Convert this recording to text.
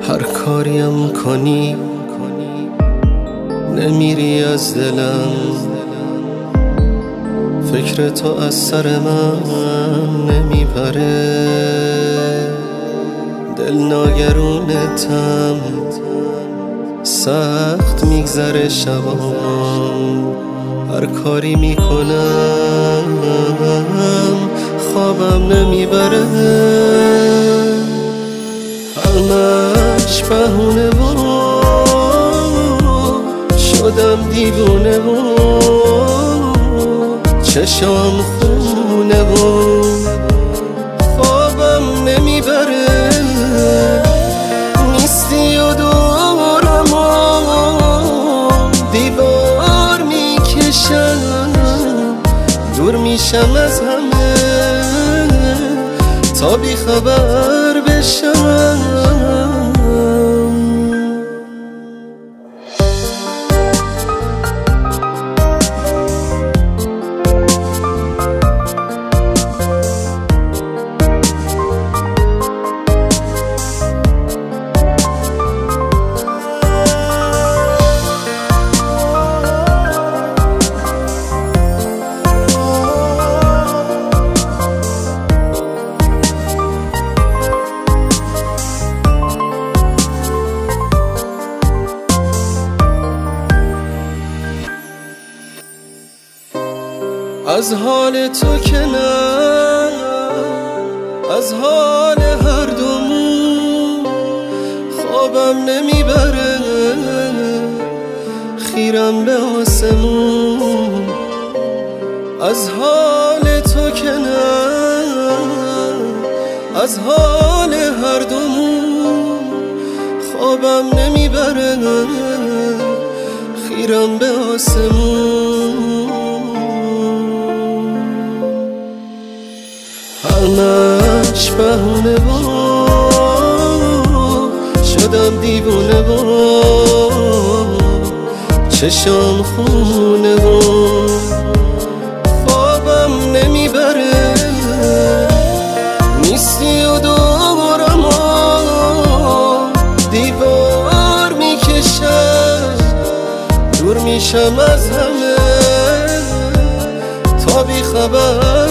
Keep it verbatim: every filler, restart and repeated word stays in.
هر کاریم کنی نمیری از دلم، فکر تو از سر من نمیپره. دل ناگرونتم، سخت میگذره شبام، هر کاری میکنم خوابم نمیبره. همش بهونه و شدم دیوونه و چشام خونه و خوابم نمیبره. نیستی و دورم و دیوار میکشم، دور میشم از همه تا بی خبر بشم. از حال تو که نه، از حال هر دومون خوابم نمیبره. خیرم به آسمون از حال تو که نه، از حال هر دومون خوابم نمیبره. خیرم به آسمون، همش بهونه و شدم دیوونه و چشام خونه و خوابم نمیبره. نیستی و دورم و دیوار میکشم، دور میشم از همه تا بی خبر